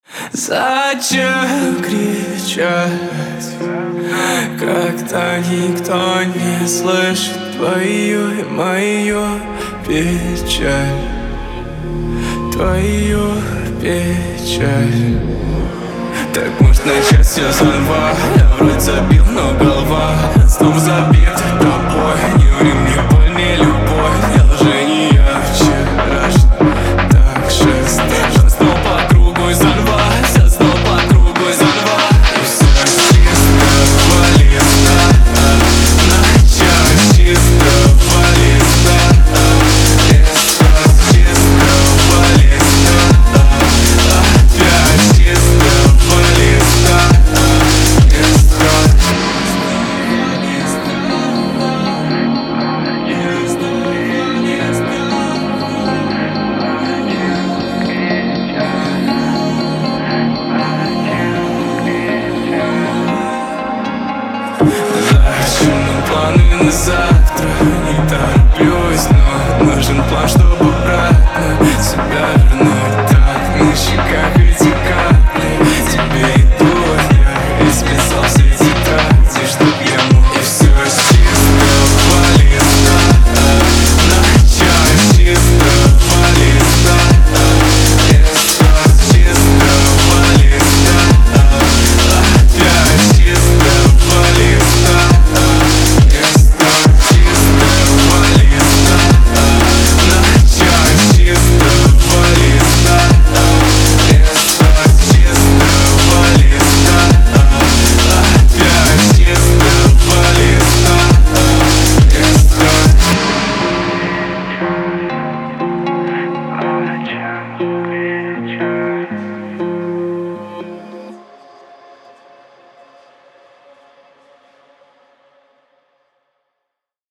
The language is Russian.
Зачем кричать, когда никто не слышит твою и мою печаль, твою печаль? Так может начать все заново. Я вроде забил, но голова снова забита тобой. Не ври мне, боль, не любовь. Я уже не я вчерашний. Так же снова по кругу и заново. Все снова по кругу и заново. И все с чистого листа. Начало с чистого листа. И все с чистого листа. Опять с чистого листа. Зачем планы на завтра? Не тороплюсь, но нужен план, чтобы обратно себя вернуть. Так на щеках